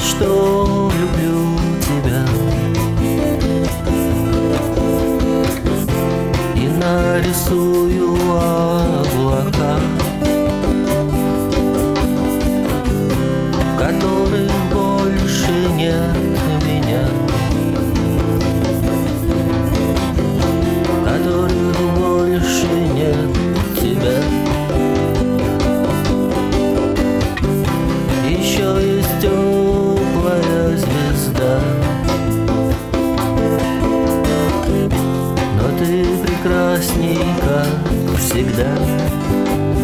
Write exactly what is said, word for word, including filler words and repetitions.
что люблю тебя и нарисую облака, в которых больше нет меня, в которых больше нет тебя. Еще есть теплая звезда, но ты прекрасней, как всегда.